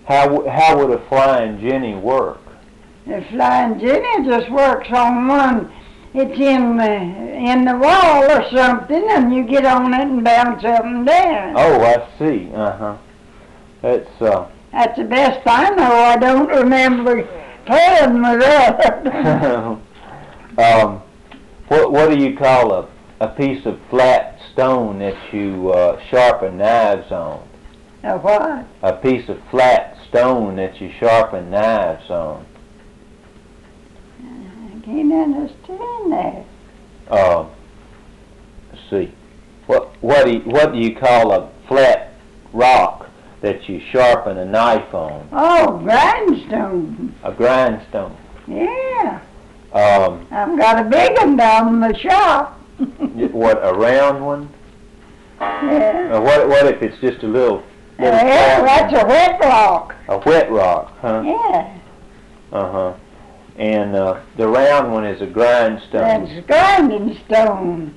How would a Flying Jenny work? The Flying Jenny just works on one. It's in the wall or something, and you get on it and bounce up and down. Oh, I see. That's That's the best I know. I don't remember playing with that. what do you call a piece of flat stone that you sharpen knives on? A what? A piece of flat stone that you sharpen knives on. I can't understand that. Let's see. What do you call a flat rock that you sharpen a knife on? Oh, grindstone. A grindstone. Yeah. I've got a big one down in the shop. What, a round one? Yeah. What if it's just a little Yeah, that's a wet rock. A wet rock, huh? Yeah. Uh-huh. And the round one is a grindstone. That's a grinding stone.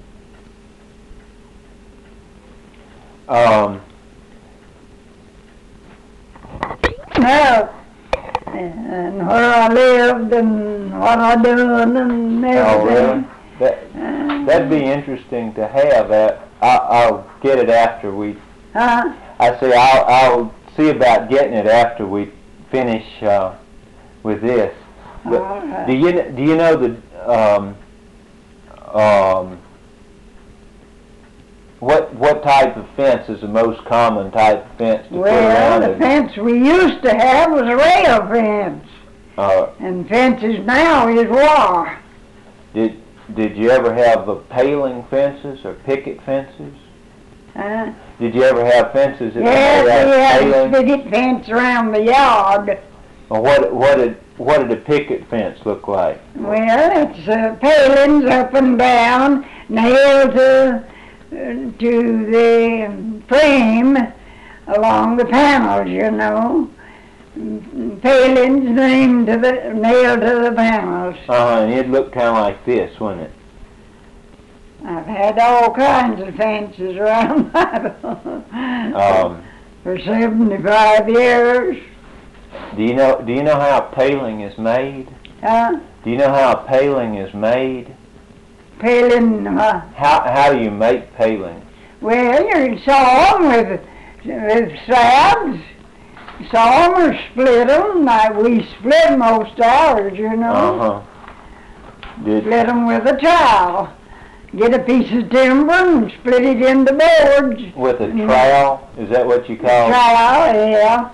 Now, and where I lived and what I done and everything. Oh, really? That'd be interesting to have. I'll get it after we. Huh? I say I'll see about getting it after we finish with this. But Right. do you know the what type of fence is the most common type of fence to put around Well, the it? fence we used to have was a rail fence, and fences now is wire. Did you ever have paling fences or picket fences? Did you ever have fences that Yes, we had had a paling? picket fence around the yard. Or what did a picket fence look like? Well, it's palings up and down, nailed to the frame along the panels, you know. Palings nailed to the panels. And it looked kind of like this, wouldn't it? I've had all kinds of fences around that for 75 years. Do you know how a paling is made? Do you know how a paling is made? Paling, How do you make palings? well, you saw them with slabs. Saw them or split them. We split most ours, you know. Split them with a trowel. Get a piece of timber and split it into boards. With a trowel? Is that what you call it? Trowel, yeah.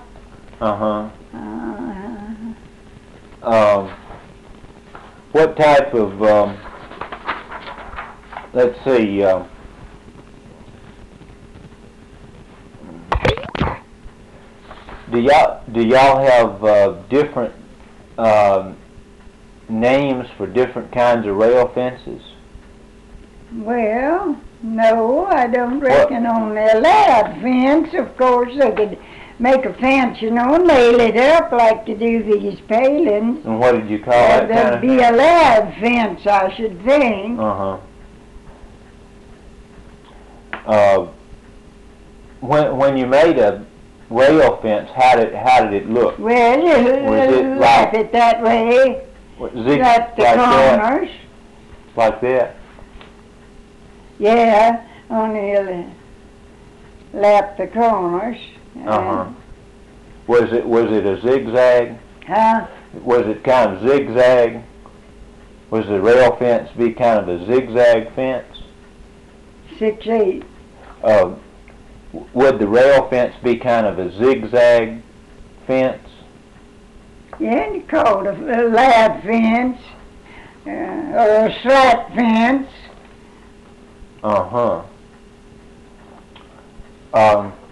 What type of, let's see, do y'all have different names for different kinds of rail fences? Well, no, I don't reckon on the lad fence. Of course, they could make a fence, you know, and nail it up like to do these palings. And what did you call that? That'd be a lad fence, I should think. When you made a rail fence, how did it look? Well, you lap it that way. Lap the corners. Like that? Yeah, only you lap the corners. Was it a zigzag? Huh? Was it kind of zigzag? Was the rail fence be kind of a zigzag fence? 6'8". Would the rail fence be kind of a zigzag fence? Yeah, you call it a lad fence or a slat fence.